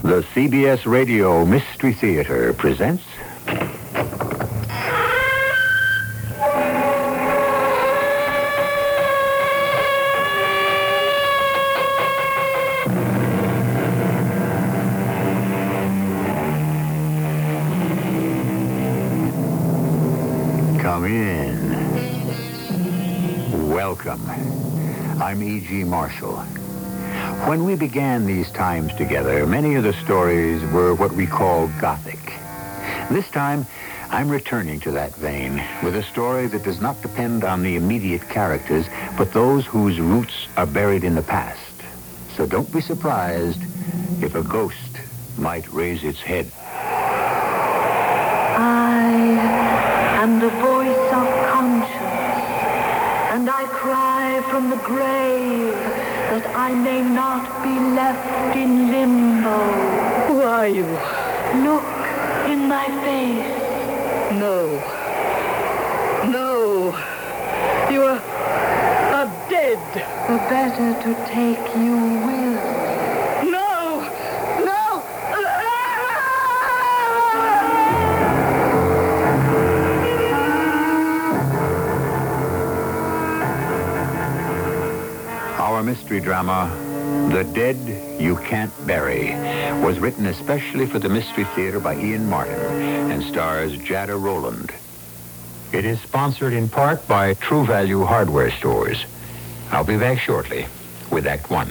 The CBS Radio Mystery Theater presents... Come in. Welcome. I'm E.G. Marshall. When we began these times together, many of the stories were what we call Gothic. This time, I'm returning to that vein with a story that does not depend on the immediate characters, but those whose roots are buried in the past. So don't be surprised if a ghost might raise its head. I am the voice of conscience, and I cry from the grave that I may not be left in limbo. Who are you? Look in my face. No. No. You are dead. The better to take you will. No! No! Our mystery drama, The Dead You Can't Bury, was written especially for the Mystery Theater by Ian Martin and stars Jada Rowland. It is sponsored in part by True Value Hardware Stores. I'll be back shortly with Act One.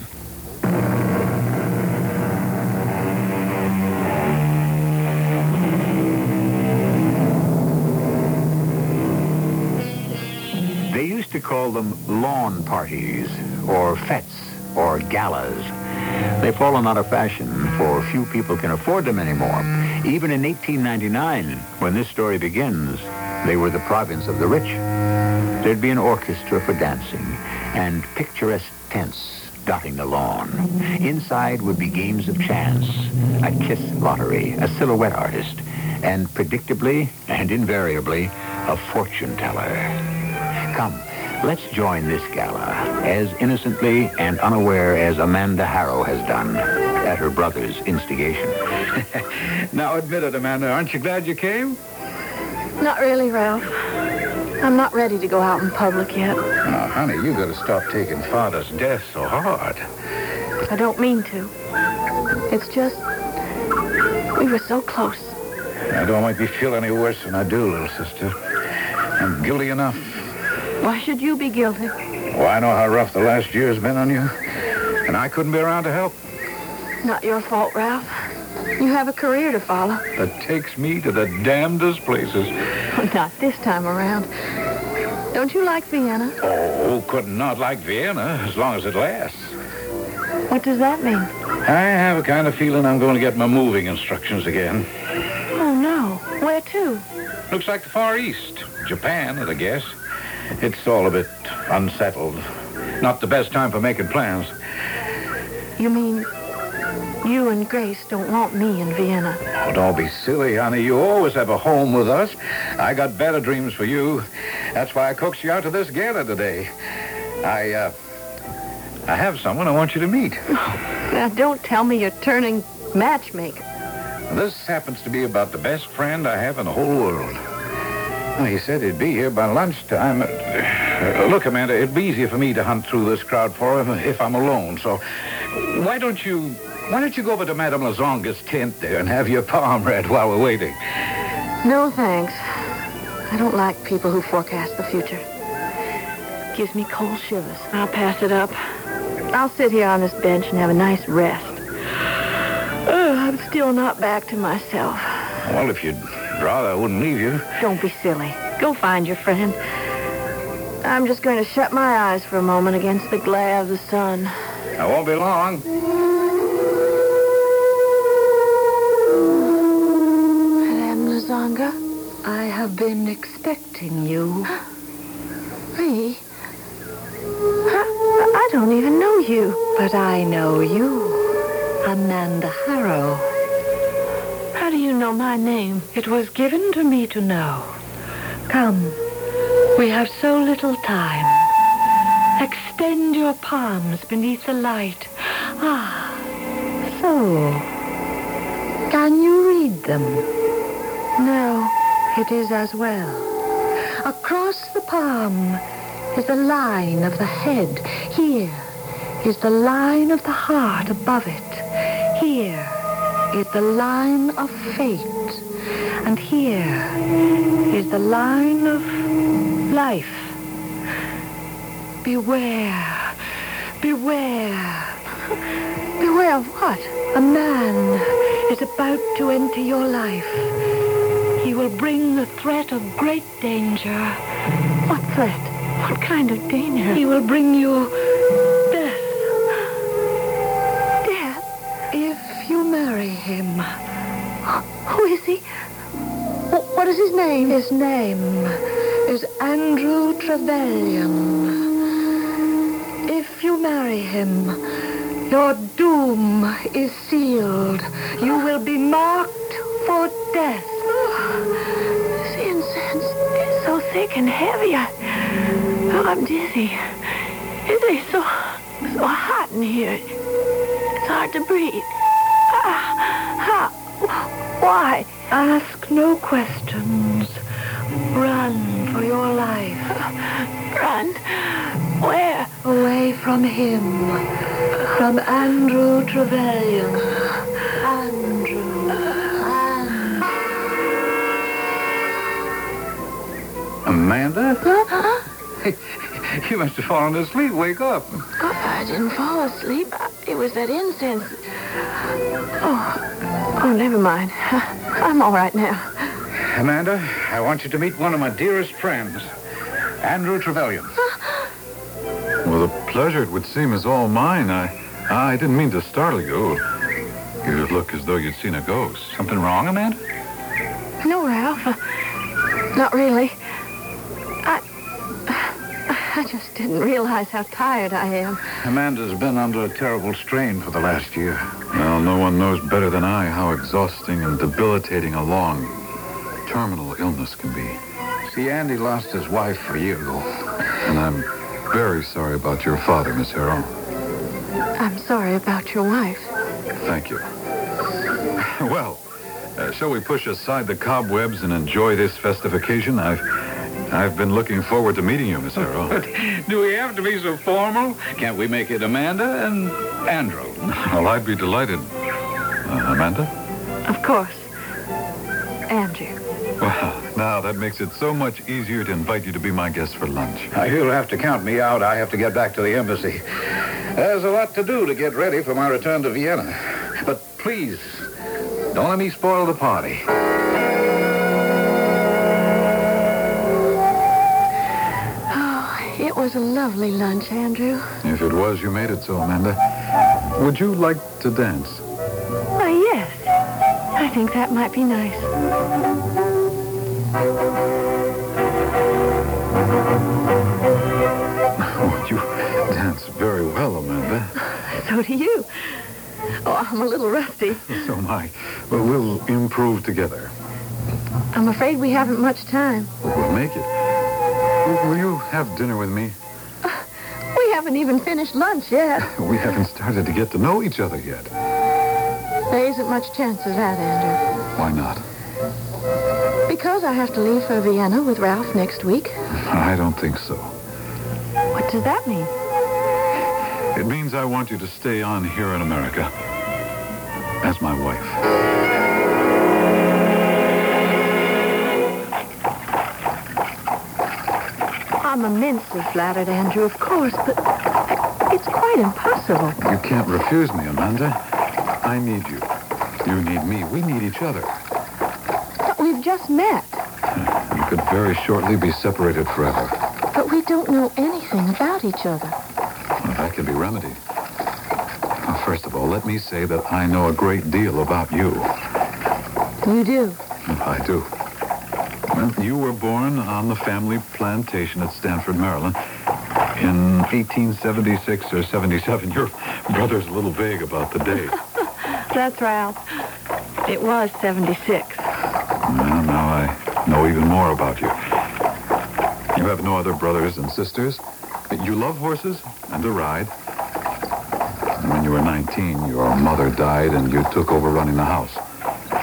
They used to call them lawn parties, or fetes, or galas. They've fallen out of fashion, for few people can afford them anymore. Even in 1899, when this story begins, they were the province of the rich. There'd be an orchestra for dancing, and picturesque tents dotting the lawn. Inside would be games of chance, a kiss lottery, a silhouette artist, and predictably and invariably, a fortune teller. Come, let's join this gala as innocently and unaware as Amanda Harrow has done at her brother's instigation. Now admit it, Amanda. Aren't you glad you came? Not really, Ralph. I'm not ready to go out in public yet. Oh, honey, you got to stop taking Father's death so hard. I don't mean to. It's just, we were so close. I don't make me feel any worse than I do, little sister. I'm guilty enough. Why should you be guilty? Well, I know how rough the last year's been on you, and I couldn't be around to help. Not your fault, Ralph. You have a career to follow. That takes me to the damnedest places. Not this time around. Don't you like Vienna? Oh, could not like Vienna as long as it lasts. What does that mean? I have a kind of feeling I'm going to get my moving instructions again. Oh, no. Where to? Looks like the Far East. Japan, I guess. It's all a bit unsettled. Not the best time for making plans. You mean you and Grace don't want me in Vienna? Oh, don't be silly, honey. You always have a home with us. I got better dreams for you. That's why I coaxed you out to this gala today. I have someone I want you to meet. Now, don't tell me you're turning matchmaker. This happens to be about the best friend I have in the whole world. Well, he said he'd be here by lunchtime. Look, Amanda, it'd be easier for me to hunt through this crowd for him if I'm alone. So why don't you go over to Madame Lazonga's tent there and have your palm read while we're waiting? No, thanks. I don't like people who forecast the future. Gives me cold shivers. I'll pass it up. I'll sit here on this bench and have a nice rest. I'm still not back to myself. Well, if you'd rather, I wouldn't leave you. Don't be silly. Go find your friend. I'm just going to shut my eyes for a moment against the glare of the sun. I won't be long. Madame Lazonga, I have been expecting you. me? I don't even know you. But I know you. Amanda Harrow. How do you know my name? It was given to me to know. Come, we have so little time. Extend your palms beneath the light. Ah, so. Can you read them? No. It is as well. Across the palm is the line of the head. Here is the line of the heart above it. Here is the line of fate. And here is the line of life. Beware. Beware. Beware of what? A man is about to enter your life. He will bring the threat of great danger. What threat? What kind of danger? He will bring you death. Death? If you marry him. Who is he? What is his name? His name is Andrew Trevelyan. If you marry him, your doom is sealed. You will be marked for death. This incense is so thick and heavy. I'm dizzy. It's so hot in here. It's hard to breathe. Why? Ask no questions. Run for your life. Run? Where? Away from him. From Andrew Trevelyan. Andrew. Amanda? Huh? You must have fallen asleep. Wake up. I didn't fall asleep. It was that incense. Oh, never mind. I'm all right now. Amanda, I want you to meet one of my dearest friends, Andrew Trevelyan. Well, the pleasure, it would seem, is all mine. I didn't mean to startle you. You look as though you'd seen a ghost. Something wrong, Amanda? No, Ralph. Not really. I just didn't realize how tired I am. Amanda's been under a terrible strain for the last year. Well, no one knows better than I how exhausting and debilitating a long, terminal illness can be. See, Andy lost his wife a year ago. And I'm very sorry about your father, Miss Harrell. I'm sorry about your wife. Thank you. Well, shall we push aside the cobwebs and enjoy this festive occasion? I've been looking forward to meeting you, Miss Harrell. Do we have to be so formal? Can't we make it Amanda and Andrew? Well, I'd be delighted. Amanda? Of course. Andrew. Well, now that makes it so much easier to invite you to be my guest for lunch. You'll have to count me out. I have to get back to the embassy. There's a lot to do to get ready for my return to Vienna. But please, don't let me spoil the party. It was a lovely lunch, Andrew. If it was, you made it so, Amanda. Would you like to dance? Why, yes. I think that might be nice. Oh, you dance very well, Amanda. So do you. Oh, I'm a little rusty. So am I. Well, we'll improve together. I'm afraid we haven't much time. We'll make it. Will you have dinner with me? We haven't even finished lunch yet. We haven't started to get to know each other yet. There isn't much chance of that, Andrew. Why not? Because I have to leave for Vienna with Ralph next week. I don't think so. What does that mean? It means I want you to stay on here in America as my wife. I'm immensely flattered, Andrew, of course, but it's quite impossible. You can't refuse me, Amanda. I need you. You need me. We need each other. But we've just met. We could very shortly be separated forever. But we don't know anything about each other. Well, that can be remedied. Well, first of all, let me say that I know a great deal about you. You do? I do. Well, you were born on the family plantation at Stanford, Maryland in 1876 or 77. Your brother's a little vague about the date. That's Ralph. It was 76. Well, now I know even more about you. You have no other brothers and sisters. You love horses and to ride. And when you were 19, your mother died and you took over running the house.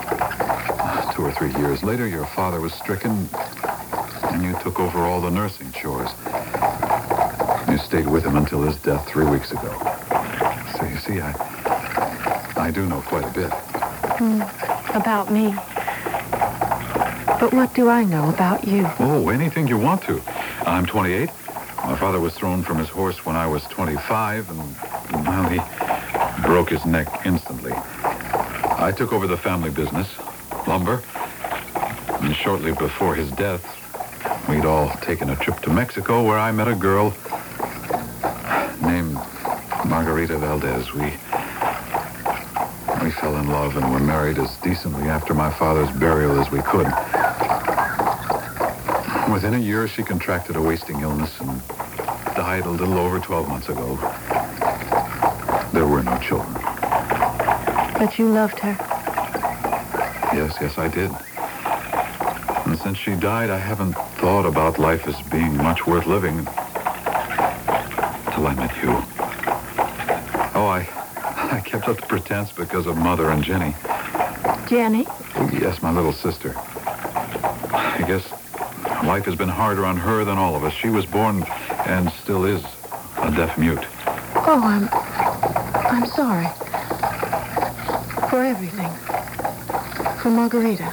2 or 3 years later, your father was stricken, and you took over all the nursing chores. You stayed with him until his death 3 weeks ago. So you see, I do know quite a bit. About me. But what do I know about you? Oh, anything you want to. I'm 28. My father was thrown from his horse when I was 25, and, well, he broke his neck instantly. I took over the family business, lumber, and shortly before his death, we'd all taken a trip to Mexico where I met a girl named Margarita Valdez. We fell in love and were married as decently after my father's burial as we could. Within a year, she contracted a wasting illness and died a little over 12 months ago. There were no children. But you loved her. Yes, I did. And since she died, I haven't thought about life as being much worth living until I met you. Oh, I kept up the pretense because of Mother and Jenny. Jenny? Yes, my little sister. I guess life has been harder on her than all of us. She was born and still is a deaf mute. Oh, I'm sorry. For everything. For Margarita.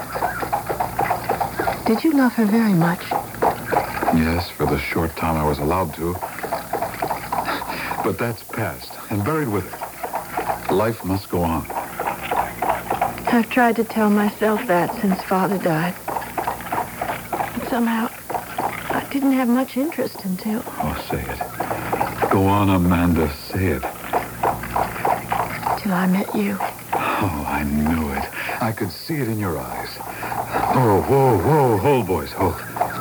Did you love her very much? Yes, for the short time I was allowed to. But that's past and buried with it. Life must go on. I've tried to tell myself that since Father died. But somehow, I didn't have much interest until... Oh, say it. Go on, Amanda, say it. Till I met you. Oh, I knew it. I could see it in your eyes. Oh, whoa, hold, boys, hold.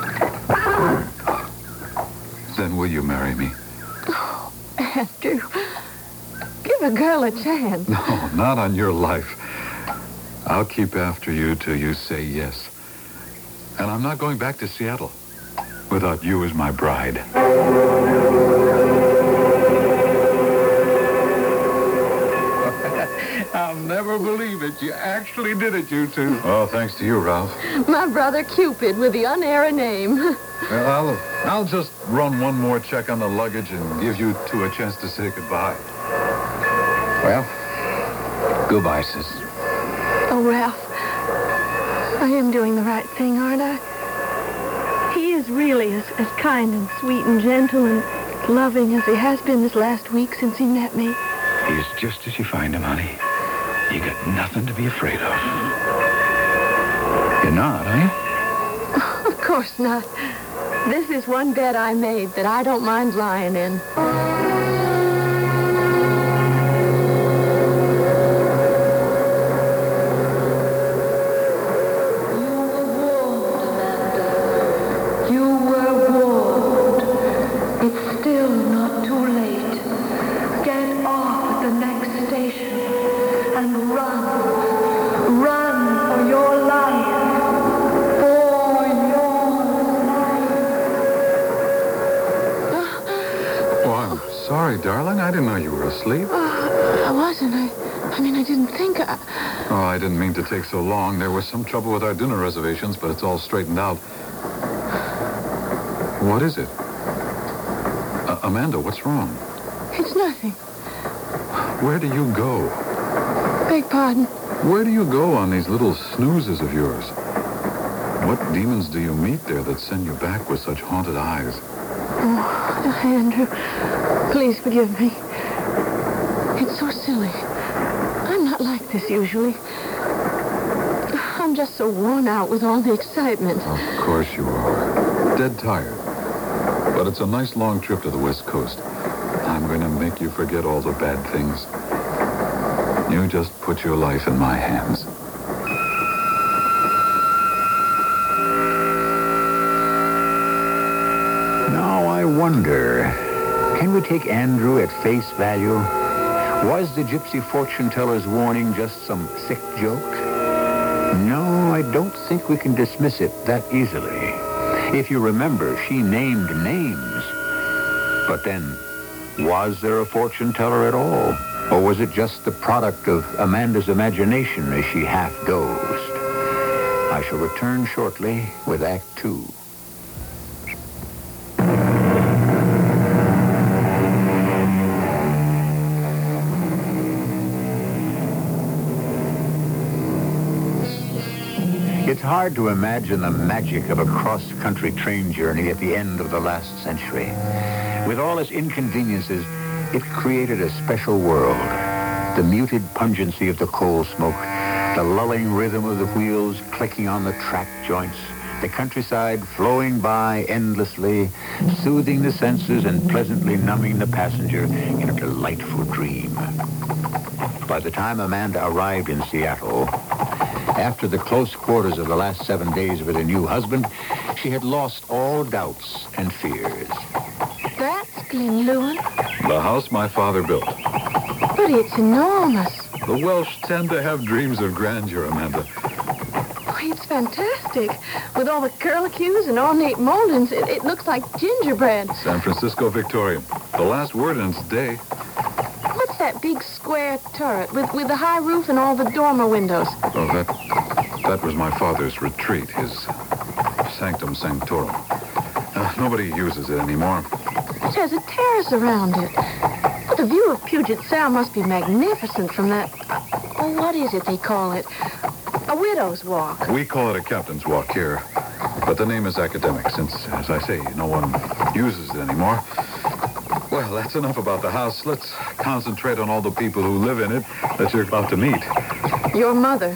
Then will you marry me? Oh, Andrew, give a girl a chance. No, not on your life. I'll keep after you till you say yes. And I'm not going back to Seattle without you as my bride. I'll never believe it. You actually did it, you two. Oh, thanks to you, Ralph. My brother Cupid with the unair name. Well, I'll just run one more check on the luggage and give you two a chance to say goodbye. Well, goodbye, sister. Oh, Ralph, I am doing the right thing, aren't I? He is really as kind and sweet and gentle and loving as he has been this last week since he met me. He's just as you find him, honey. You got nothing to be afraid of. You're not, are you? Of course not. This is one bed I made that I don't mind lying in. Darling, I didn't know you were asleep. I wasn't. I mean, I didn't think I... Oh, I didn't mean to take so long. There was some trouble with our dinner reservations, but it's all straightened out. What is it? Amanda, what's wrong? It's nothing. Where do you go? Beg pardon? Where do you go on these little snoozes of yours? What demons do you meet there that send you back with such haunted eyes? Oh, Andrew, please forgive me. It's so silly. I'm not like this usually. I'm just so worn out with all the excitement. Of course you are. Dead tired. But it's a nice long trip to the West Coast. I'm going to make you forget all the bad things. You just put your life in my hands. Now I wonder, can we take Andrew at face value? Was the gypsy fortune teller's warning just some sick joke? No, I don't think we can dismiss it that easily. If you remember, she named names. But then, was there a fortune teller at all? Or was it just the product of Amanda's imagination as she half dozed? I shall return shortly with Act Two. It's hard to imagine the magic of a cross-country train journey at the end of the last century. With all its inconveniences, it created a special world. The muted pungency of the coal smoke, the lulling rhythm of the wheels clicking on the track joints, the countryside flowing by endlessly, soothing the senses and pleasantly numbing the passenger in a delightful dream. By the time Amanda arrived in Seattle, after the close quarters of the last 7 days with her new husband, she had lost all doubts and fears. That's Glen Lewin. The house my father built. But it's enormous. The Welsh tend to have dreams of grandeur, Amanda. Oh, it's fantastic. With all the curlicues and ornate moldings, it looks like gingerbread. San Francisco Victorian. The last word in its day. What's that big square turret with the high roof and all the dormer windows? Oh, that was my father's retreat, his sanctum sanctorum. Nobody uses it anymore. It has a terrace around it. But the view of Puget Sound must be magnificent from that... Oh, what is it they call it? A widow's walk. We call it a captain's walk here. But the name is academic since, as I say, no one uses it anymore. Well, that's enough about the house. Let's concentrate on all the people who live in it that you're about to meet. Your mother.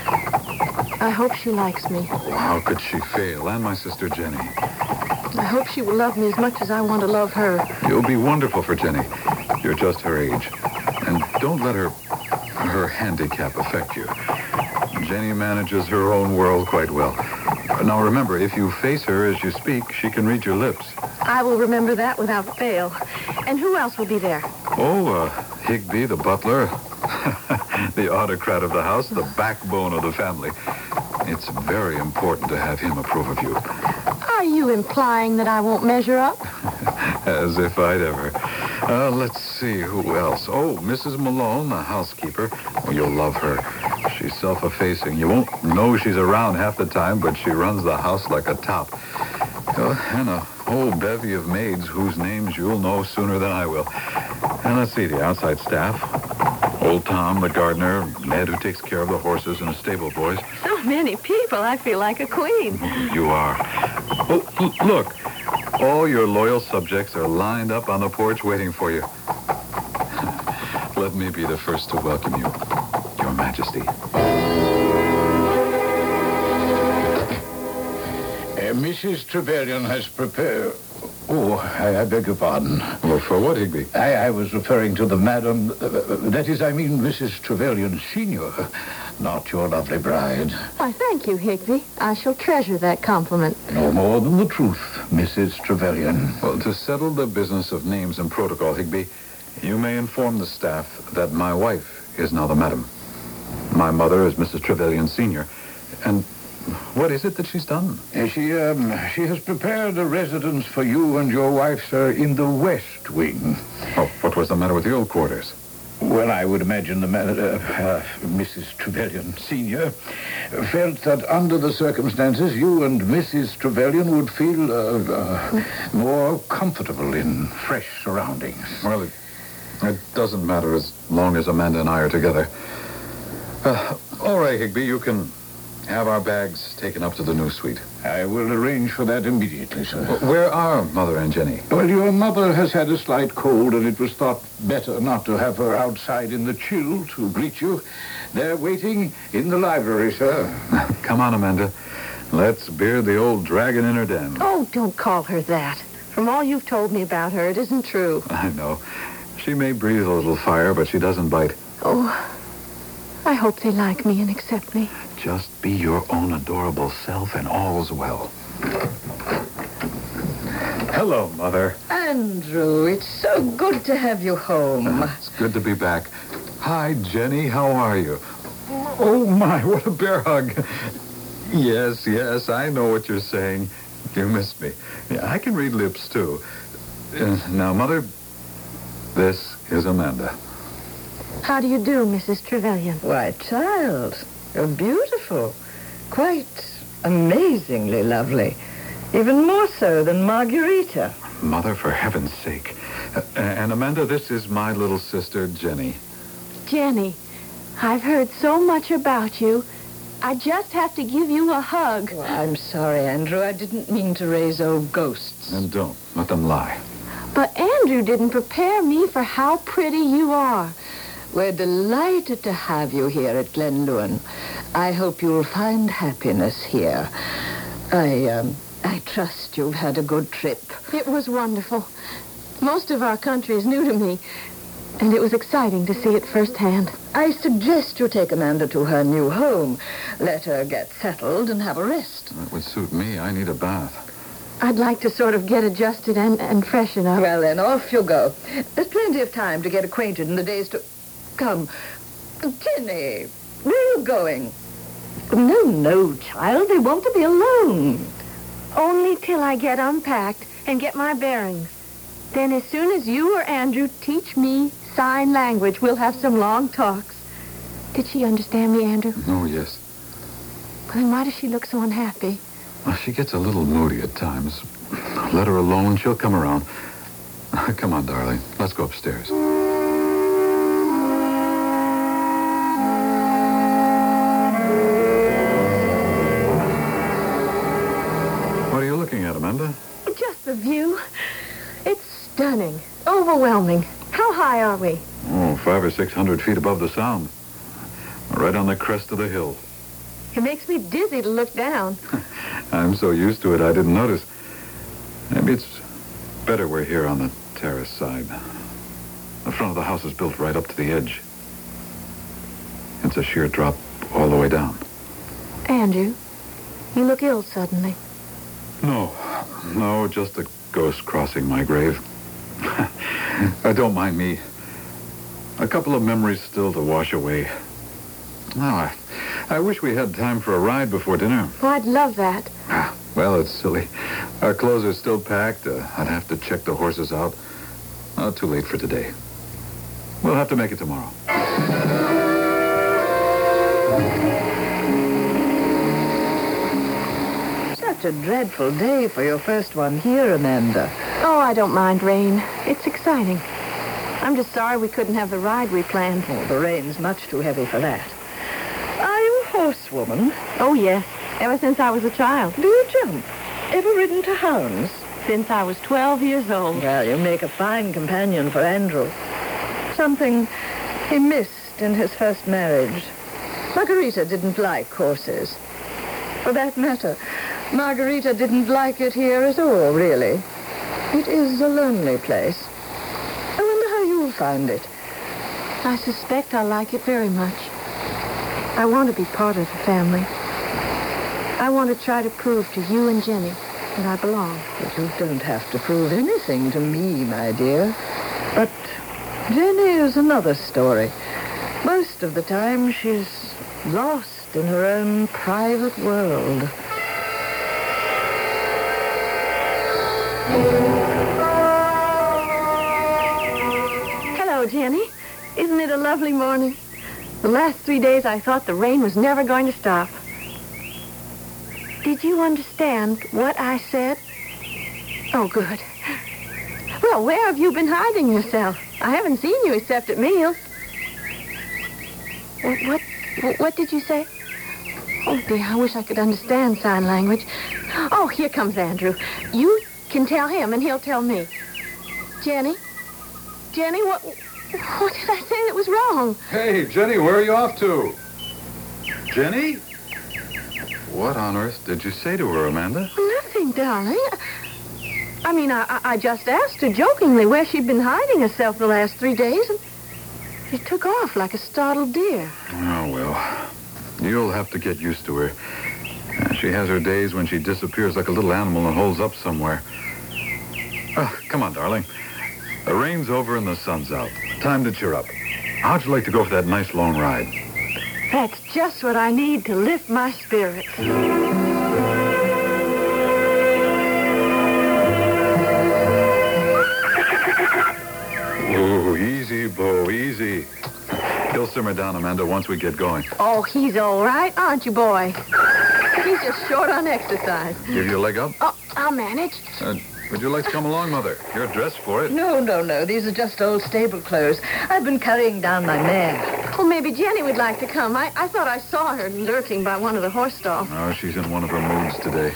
I hope she likes me. How could she fail? And my sister Jenny. I hope she will love me as much as I want to love her. You'll be wonderful for Jenny. You're just her age. And don't let her handicap affect you. Jenny manages her own world quite well. Now remember, if you face her as you speak, she can read your lips. I will remember that without fail. And who else will be there? Oh, Higby, the butler. The autocrat of the house, the backbone of the family. It's very important to have him approve of you. Are you implying that I won't measure up? As if I'd ever. Let's see, who else? Oh, Mrs. Malone, the housekeeper. Oh, you'll love her. She's self-effacing. You won't know she's around half the time, but she runs the house like a top. And a whole bevy of maids whose names you'll know sooner than I will. And let's see, the outside staff. Old Tom, the gardener, Ned, who takes care of the horses, and a stable boys. So many people. I feel like a queen. You are. Oh, look. All your loyal subjects are lined up on the porch waiting for you. Let me be the first to welcome you, Your Majesty. Mrs. Trevelyan has prepared... Oh, I beg your pardon. Well, for what, Higby? I was referring to the madam... that is, I mean Mrs. Trevelyan Sr., not your lovely bride. Why, thank you, Higby. I shall treasure that compliment. No more than the truth, Mrs. Trevelyan. Well, to settle the business of names and protocol, Higby, you may inform the staff that my wife is now the madam. My mother is Mrs. Trevelyan Sr., and... what is it that she's done? She has prepared a residence for you and your wife, sir, in the West Wing. Oh, what was the matter with the old quarters? Well, I would imagine Mrs. Trevelyan Sr. felt that under the circumstances, you and Mrs. Trevelyan would feel more comfortable in fresh surroundings. Well, it doesn't matter as long as Amanda and I are together. All right, Higby, you can... have our bags taken up to the new suite. I will arrange for that immediately, sir. Where are Mother and Jenny? Well, your mother has had a slight cold, and it was thought better not to have her outside in the chill to greet you. They're waiting in the library, sir. Come on, Amanda. Let's beard the old dragon in her den. Oh, don't call her that. From all you've told me about her, it isn't true. I know. She may breathe a little fire, but she doesn't bite. Oh, I hope they like me and accept me. Just be your own adorable self and all's well. Hello, Mother. Andrew, it's so good to have you home. It's good to be back. Hi, Jenny. How are you? Oh, my, what a bear hug. Yes, I know what you're saying. You missed me. Yeah, I can read lips, too. Now, Mother, this is Amanda. How do you do, Mrs. Trevelyan? Why, child, you're beautiful. quite amazingly lovely. Even more so than Margarita. Mother, for heaven's sake. And Amanda, this is my little sister, Jenny. Jenny, I've heard so much about you. I just have to give you a hug. Oh, I'm sorry, Andrew. I didn't mean to raise old ghosts. And don't let them lie. But Andrew didn't prepare me for how pretty you are. We're delighted to have you here at Glenlewin. I hope you'll find happiness here. I trust you've had a good trip. It was wonderful. Most of our country is new to me, and it was exciting to see it firsthand. I suggest you take Amanda to her new home. Let her get settled and have a rest. That would suit me. I need a bath. I'd like to sort of get adjusted and freshen up. Well, then, off you go. There's plenty of time to get acquainted in the days to come. Jenny, where are you going? No, child. They want to be alone. Only till I get unpacked and get my bearings. Then as soon as you or Andrew teach me sign language, we'll have some long talks. Did she understand me, Andrew? Oh, yes. Well, then why does she look so unhappy? Well, she gets a little moody at times. Let her alone. She'll come around. Come on, darling. Let's go upstairs. What are you looking at, Amanda? Just the view. It's stunning. Overwhelming. How high are we? Oh, 500 or 600 feet above the Sound. Right on the crest of the hill. It makes me dizzy to look down. I'm so used to it, I didn't notice. Maybe it's better we're here on the terrace side. The front of the house is built right up to the edge. It's a sheer drop all the way down. Andrew, you look ill suddenly. No, just a ghost crossing my grave. Don't mind me. A couple of memories still to wash away. Oh, I wish we had time for a ride before dinner. Oh, I'd love that. Well, it's silly. Our clothes are still packed. I'd have to check the horses out. Too late for today. We'll have to make it tomorrow. Such a dreadful day for your first one here, Amanda. Oh, I don't mind rain. It's exciting. I'm just sorry we couldn't have the ride we planned. Oh, the rain's much too heavy for that. Are you a horsewoman? Oh, yes. Ever since I was a child. Do you jump? Ever ridden to hounds? Since I was 12 years old. Well, you make a fine companion for Andrew. Something he missed in his first marriage. Margarita didn't like horses. For that matter, Margarita didn't like it here at all, really. It is a lonely place. I wonder how you'll find it. I suspect I'll like it very much. I want to be part of the family. I want to try to prove to you and Jenny that I belong. But you don't have to prove anything to me, my dear. But Jenny is another story. Most of the time, she's lost in her own private world. Hello, Jenny. Isn't it a lovely morning? The last 3 days I thought the rain was never going to stop. Did you understand what I said? Oh, good. Well, where have you been hiding yourself? I haven't seen you except at meals. What did you say? Oh, dear, I wish I could understand sign language. Oh, here comes Andrew. You can tell him and he'll tell me. Jenny? Jenny, what did I say that was wrong? Hey, Jenny, where are you off to? Jenny? What on earth did you say to her, Amanda? Nothing, darling. I mean, I just asked her jokingly where she'd been hiding herself the last 3 days, and she took off like a startled deer. Oh, well, you'll have to get used to her. She has her days when she disappears like a little animal and holds up somewhere. Oh, come on, darling. The rain's over and the sun's out. Time to cheer up. How'd you like to go for that nice long ride? That's just what I need to lift my spirits. Oh, easy, Bo, easy. He'll simmer simmer down, Amanda, once we get going. Oh, he's all right, aren't you, boy? He's just short on exercise. Give you a leg up? Oh, I'll manage. Would you like to come along, Mother? You're dressed for it. No. These are just old stable clothes. I've been carrying down my mare. Well, maybe Jenny would like to come. I thought I saw her lurking by one of the horse stalls. Oh, she's in one of her moods today.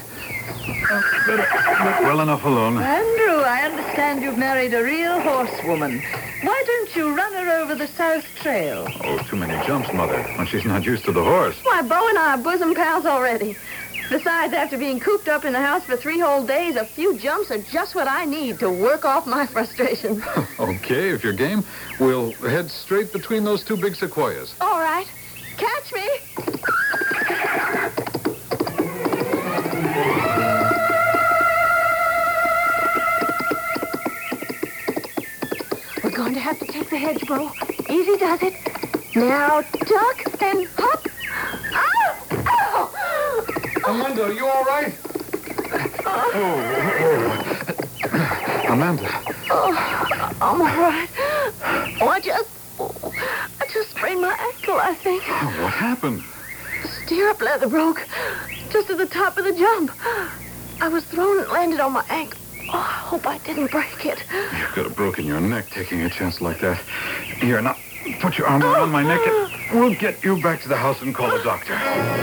Well enough alone. Andrew, I understand you've married a real horsewoman. Why don't you run her over the South Trail? Oh, too many jumps, Mother, when she's not used to the horse. Why, Bo and I are bosom pals already. Besides, after being cooped up in the house for 3 whole days, a few jumps are just what I need to work off my frustration. Okay, if you're game, we'll head straight between those 2 big sequoias. All right. Catch me. We're going to have to take the hedge, Bo. Easy does it. Now duck and hop. Ow! Ow! Amanda, are you all right? Amanda. Oh, I'm all right. Oh, I just sprained my ankle, I think. Oh, what happened? Stirrup leather broke just at the top of the jump. I was thrown and landed on my ankle. Oh, I hope I didn't break it. You could have broken your neck taking a chance like that. Here, now, put your arm around my neck and we'll get you back to the house and call a doctor.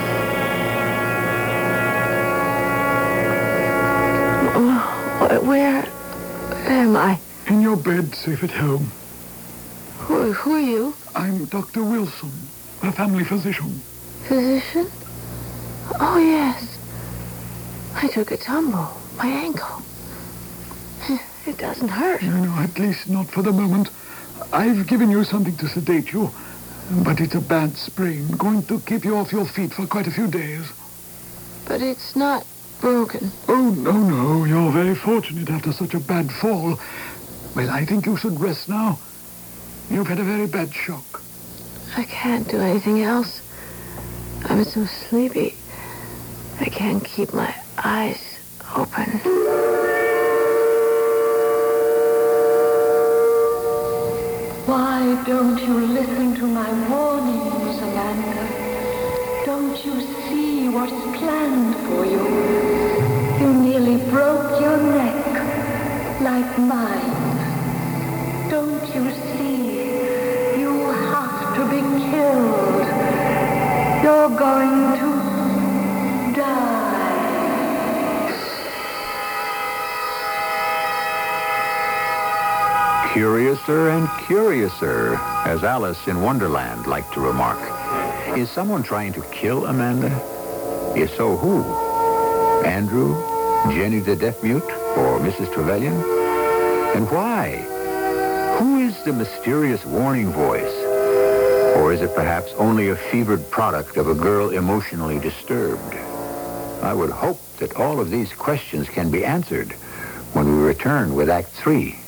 Where am I? In your bed, safe at home. Who are you? I'm Dr. Wilson, a family physician. Physician? Oh, yes. I took a tumble. My ankle. It doesn't hurt. No, at least not for the moment. I've given you something to sedate you, but it's a bad sprain, going to keep you off your feet for quite a few days. But it's not broken. Oh, no. You're very fortunate after such a bad fall. Well, I think you should rest now. You've had a very bad shock. I can't do anything else. I'm so sleepy. I can't keep my eyes open. Why don't you listen to my warnings, Amanda? Don't you see what's planned for you? You nearly broke your neck, like mine. Don't you see? You have to be killed. You're going to die. Curiouser and curiouser, as Alice in Wonderland liked to remark. Is someone trying to kill Amanda? If so, who? Andrew? Jenny the deaf mute? Or Mrs. Trevelyan? And why? Who is the mysterious warning voice? Or is it perhaps only a fevered product of a girl emotionally disturbed? I would hope that all of these questions can be answered when we return with Act 3.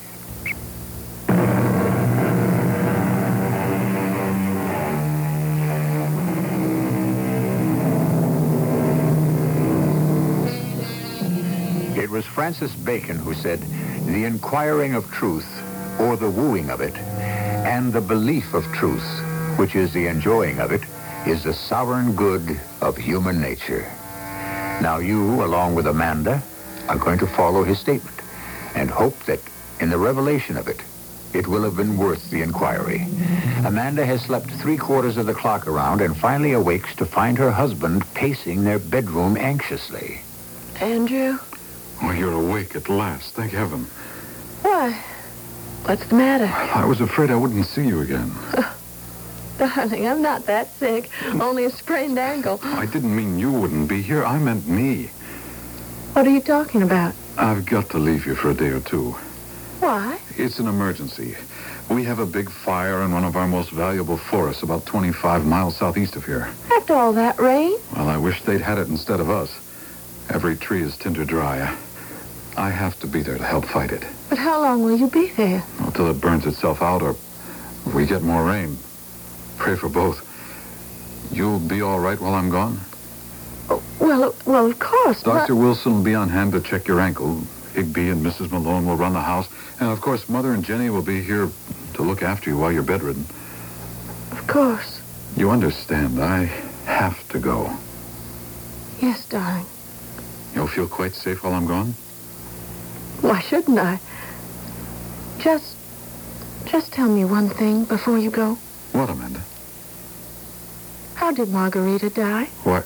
It was Francis Bacon who said, "The inquiring of truth, or the wooing of it, and the belief of truth, which is the enjoying of it, is the sovereign good of human nature." Now you, along with Amanda, are going to follow his statement and hope that in the revelation of it, it will have been worth the inquiry. Amanda has slept 3/4 of the clock around and finally awakes to find her husband pacing their bedroom anxiously. Andrew? Oh, you're awake at last. Thank heaven. Why? What's the matter? I was afraid I wouldn't see you again. Darling, I'm not that sick. Only a sprained ankle. I didn't mean you wouldn't be here. I meant me. What are you talking about? I've got to leave you for a day or two. Why? It's an emergency. We have a big fire in one of our most valuable forests about 25 miles southeast of here. After all that rain? Well, I wish they'd had it instead of us. Every tree is tinder dry. I have to be there to help fight it. But how long will you be there? Until it burns itself out or we get more rain. Pray for both. You'll be all right while I'm gone? Oh, well, of course. Dr. Wilson will be on hand to check your ankle. Higby and Mrs. Malone will run the house. And, of course, Mother and Jenny will be here to look after you while you're bedridden. Of course. You understand, I have to go. Yes, darling. You'll feel quite safe while I'm gone? Why shouldn't I? Just tell me one thing before you go. What, Amanda? How did Margarita die? What?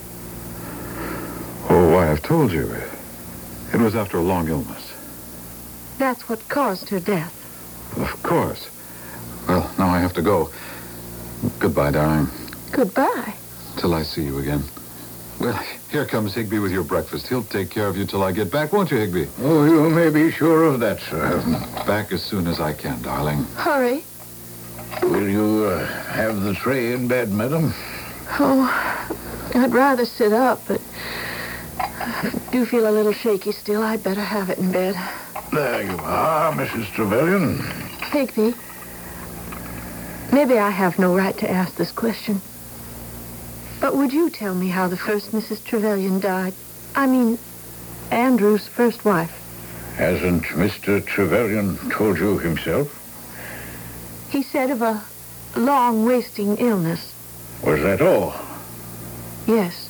Oh, why, I've told you. It was after a long illness. That's what caused her death. Of course. Well, now I have to go. Goodbye, darling. Goodbye. Till I see you again. Well, here comes Higby with your breakfast. He'll take care of you till I get back, won't you, Higby? Oh, you may be sure of that, sir. Back as soon as I can, darling. Hurry. Will you have the tray in bed, madam? Oh, I'd rather sit up, but I do feel a little shaky still. I'd better have it in bed. There you are, Mrs. Trevelyan. Higby, maybe I have no right to ask this question. But would you tell me how the first Mrs. Trevelyan died? I mean, Andrew's first wife. Hasn't Mr. Trevelyan told you himself? He said of a long, wasting illness. Was that all? Yes.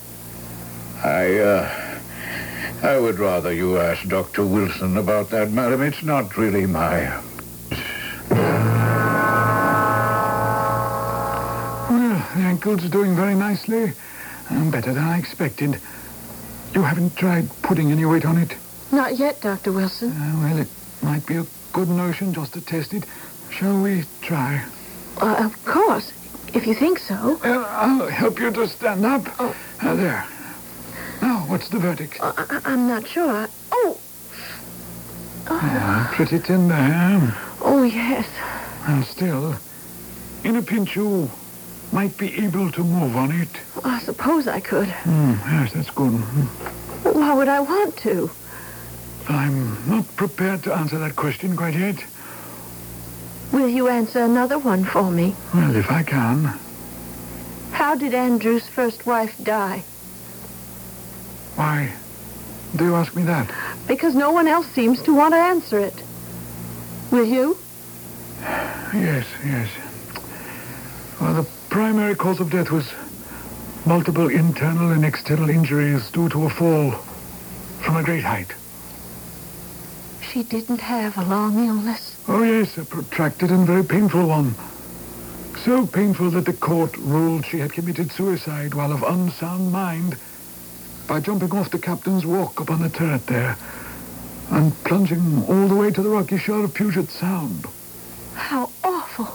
I would rather you ask Dr. Wilson about that, madam. It's not really my... Well, the ankle's doing very nicely. Better than I expected. You haven't tried putting any weight on it? Not yet, Dr. Wilson. Well, it might be a good notion just to test it. Shall we try? Of course, if you think so. I'll help you to stand up. Oh. There. Now, what's the verdict? I'm not sure. Pretty tender, huh? Oh, yes. And still, in a pinch, you might be able to move on it. I suppose I could. Yes, that's good. Why would I want to? I'm not prepared to answer that question quite yet. Will you answer another one for me? Well, if I can. How did Andrew's first wife die? Why do you ask me that? Because no one else seems to want to answer it. Will you? Yes. Well, the primary cause of death was multiple internal and external injuries due to a fall from a great height. She didn't have a long illness. Oh, yes, a protracted and very painful one. So painful that the court ruled she had committed suicide while of unsound mind by jumping off the captain's walk up on the turret there and plunging all the way to the rocky shore of Puget Sound. How awful.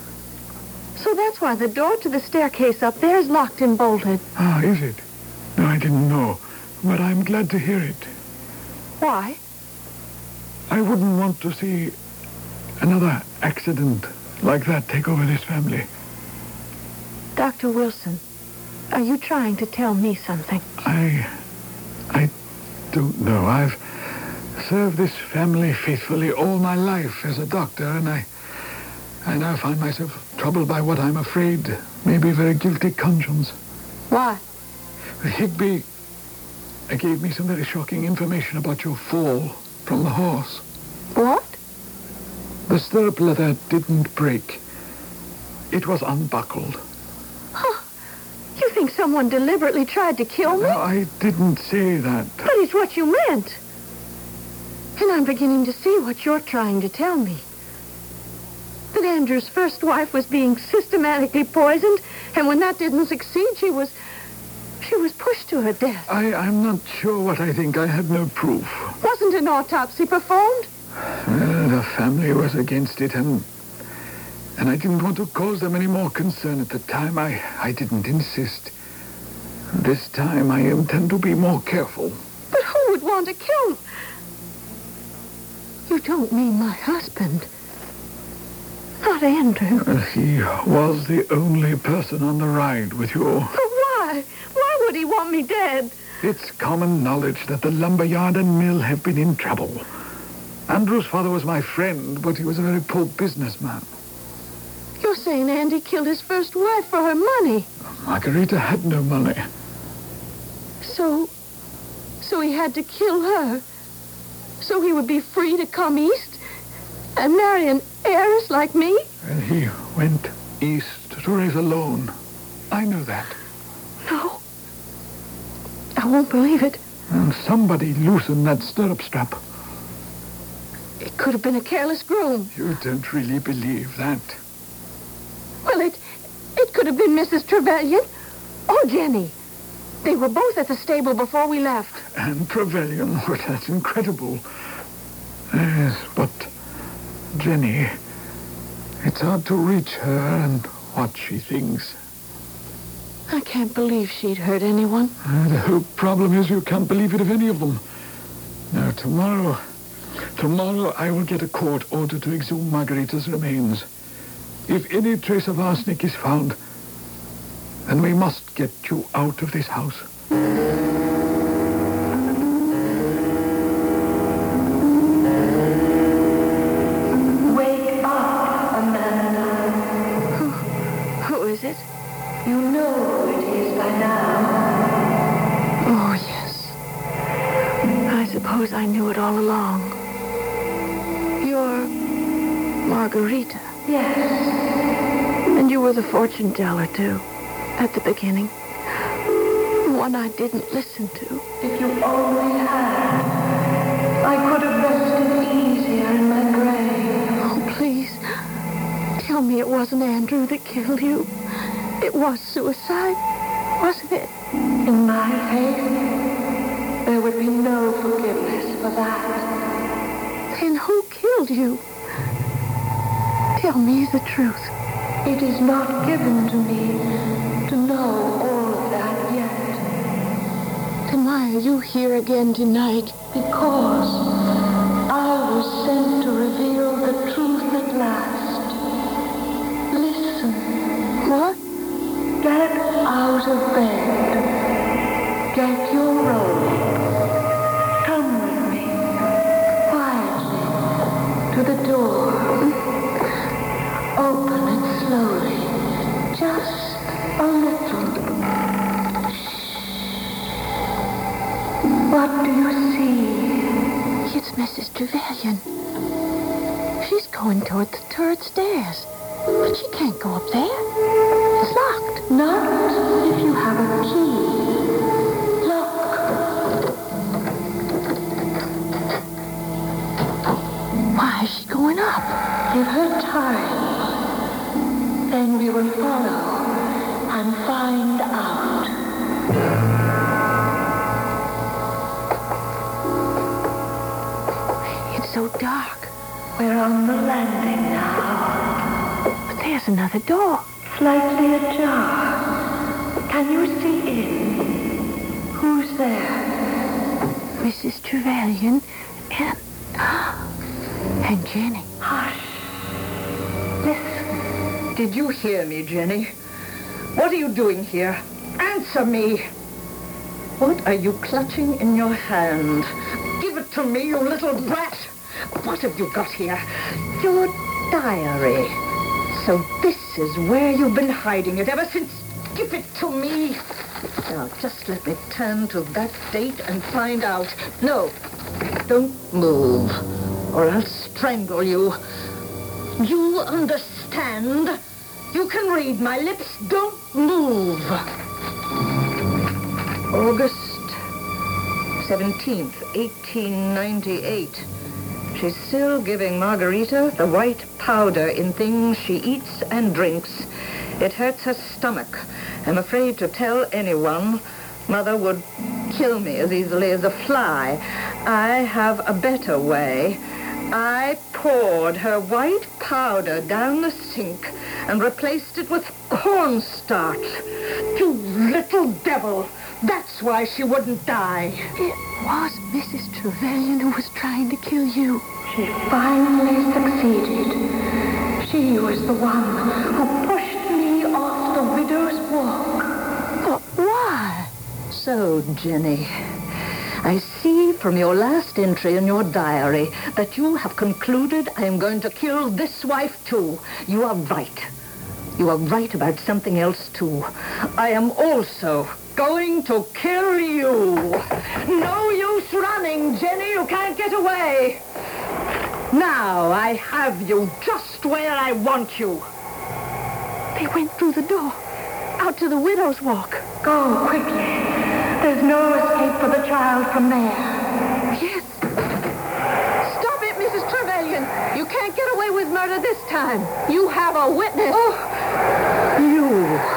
So that's why the door to the staircase up there is locked and bolted. Ah, is it? No, I didn't know, but I'm glad to hear it. Why? I wouldn't want to see another accident like that take over this family. Dr. Wilson, are you trying to tell me something? I don't know. I've served this family faithfully all my life as a doctor, and I now find myself troubled by what I'm afraid may be a very guilty conscience. Why? Higby gave me some very shocking information about your fall from the horse. What? The stirrup leather didn't break. It was unbuckled. Huh. You think someone deliberately tried to kill me? No, I didn't say that. But it's what you meant. And I'm beginning to see what you're trying to tell me. That Andrew's first wife was being systematically poisoned, and when that didn't succeed, she was pushed to her death. I'm not sure what I think. I had no proof. Wasn't an autopsy performed? The family was against it, and I didn't want to cause them any more concern at the time. I didn't insist. This time I intend to be more careful. But who would want to kill me? You don't mean my husband. Not Andrew. He was the only person on the ride with you. But why? Why would he want me dead? It's common knowledge that the lumberyard and mill have been in trouble. Andrew's father was my friend, but he was a very poor businessman. You're saying Andy killed his first wife for her money. Margarita had no money. So he had to kill her. So he would be free to come east and marry an heiress like me? And he went east to raise alone. I know that. No. I won't believe it. And somebody loosened that stirrup strap. It could have been a careless groom. You don't really believe that. Well, it could have been Mrs. Trevelyan or Jenny. They were both at the stable before we left. And Trevelyan, well, that's incredible. Yes, but Jenny, it's hard to reach her and what she thinks. I can't believe she'd hurt anyone. The whole problem is you can't believe it of any of them. Now, tomorrow I will get a court order to exhume Margarita's remains. If any trace of arsenic is found, then we must get you out of this house. Wake up, Amanda. Who is it? You know who it is by now. Oh, yes. I suppose I knew it all along. You're Margarita. Yes. And you were the fortune teller, too, at the beginning. The one I didn't listen to. If you only had, I could have rested easier in my grave. Oh, please. Tell me it wasn't Andrew that killed you. It was suicide, wasn't it? In my faith, there would be no forgiveness for that. Then who killed you? Tell me the truth. It is not given to me to know all of that yet. Then why are you here again tonight? Because I was sent to reveal the truth at last. Listen. What? Get out of bed. Get your robe. Come with me, quietly, to the door. Open it slowly, just a little. What do you see? It's Mrs. Trevelyan. She's going toward the turret stairs. But she can't go up there. It's locked. Not if you have a key. Look. Why is she going up? Give her time. Then we will follow and find out. It's so dark. We're on the landing now. But there's another door. Slightly ajar. Can you see in? Who's there? Mrs. Trevelyan and Jenny. Hush. Listen. Did you hear me, Jenny? What are you doing here? Answer me. What are you clutching in your hand? Give it to me, you little brat. What have you got here? Your diary. So this is where you've been hiding it ever since. Give it to me. Now, just let me turn to that date and find out. No, don't move, or I'll strangle you. You understand? You can read my lips. Don't move. August 17th, 1898. She's still giving Margarita the white powder in things she eats and drinks. It hurts her stomach. I'm afraid to tell anyone. Mother would kill me as easily as a fly. I have a better way. I poured her white powder down the sink and replaced it with cornstarch. You little devil! That's why she wouldn't die. It was Mrs. Trevelyan who was trying to kill you. She finally succeeded. She was the one who pushed me off the widow's walk. But why? So, Jenny, I see from your last entry in your diary that you have concluded I am going to kill this wife, too. You are right. You are right about something else, too. I am also going to kill you. No use running, Jenny. You can't get away. Now I have you just where I want you. He went through the door, out to the widow's walk. Go quickly. There's no escape for the child from there. Yes. Stop it, Mrs. Trevelyan. You can't get away with murder this time. You have a witness. Oh, you.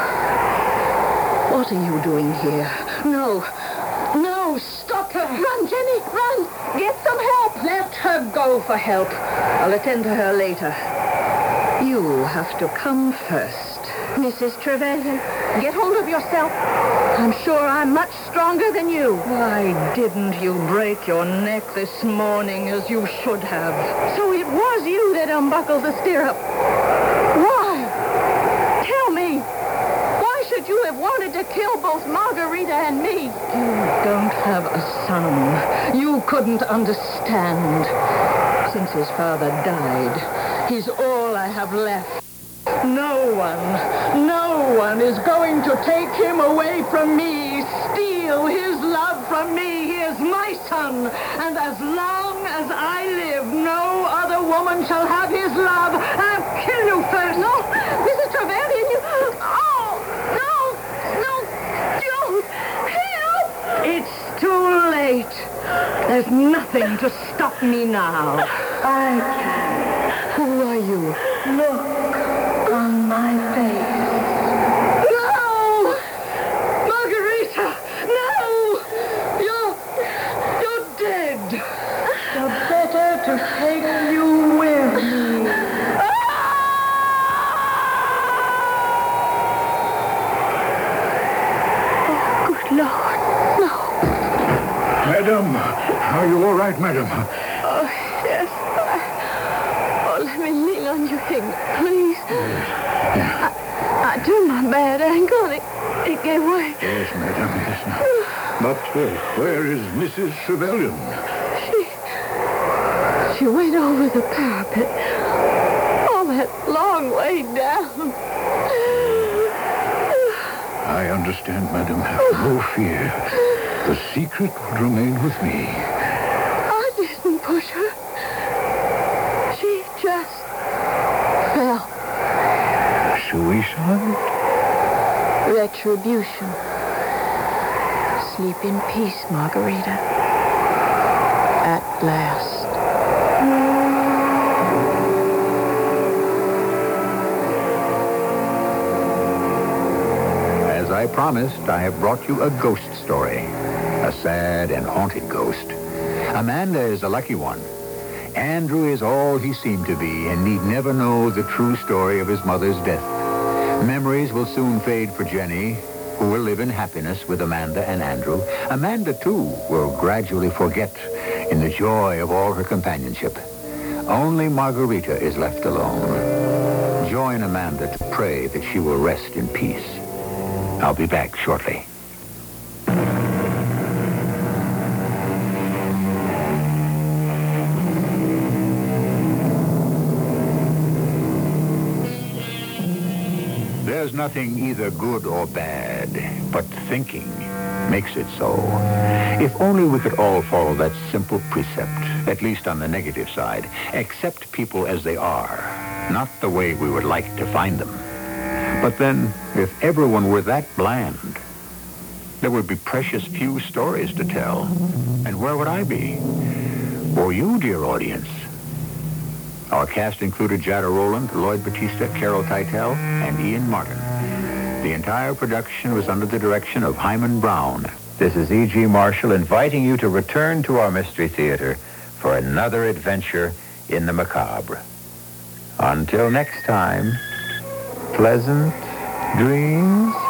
What are you doing here? No, stop her. Run, Jenny, run. Get some help. Let her go for help. I'll attend to her later. You have to come first. Mrs. Trevelyan, get hold of yourself. I'm sure I'm much stronger than you. Why didn't you break your neck this morning as you should have? So it was you that unbuckled the stirrup. Why? Tell me. Why should you have wanted to kill both Margarita and me? You don't have a son. You couldn't understand. Since his father died, he's all I have left. No one is going to take him away from me, steal his love from me. He is my son, and as long as I live, no other woman shall have his love. I'll kill you first. No, Mrs. Trevelyan, you... Oh, no, don't. Help! It's too late. There's nothing to stop me now. I can. Who are you? Look on my face. No! Margarita! No! You're dead. The better to take you with me. Oh, good Lord, no. Madam, are you all right, madam? Oh, yes. Oh, let me lean on your hip, please. I turned my bad ankle and it gave way. Yes, madam, yes. But where is Mrs. Trevelyan? She went over the parapet. All that long way down. I understand, madam. Have no fear. The secret would remain with me. I didn't push her. She just fell. Suicide? Retribution. Sleep in peace, Margarita. At last. As I promised, I have brought you a ghost story. A sad and haunted ghost. Amanda is a lucky one. Andrew is all he seemed to be and need never know the true story of his mother's death. Memories will soon fade for Jenny, who will live in happiness with Amanda and Andrew. Amanda, too, will gradually forget in the joy of all her companionship. Only Margarita is left alone. Join Amanda to pray that she will rest in peace. I'll be back shortly. There's nothing either good or bad, but thinking makes it so. If only we could all follow that simple precept, at least on the negative side. Accept people as they are, not the way we would like to find them. But then, if everyone were that bland, there would be precious few stories to tell. And where would I be? Or you, dear audience? Our cast included Jada Rowland, Lloyd Bautista, Carol Teitel, and Ian Martin. The entire production was under the direction of Hyman Brown. This is E.G. Marshall inviting you to return to our Mystery Theater for another adventure in the macabre. Until next time, pleasant dreams.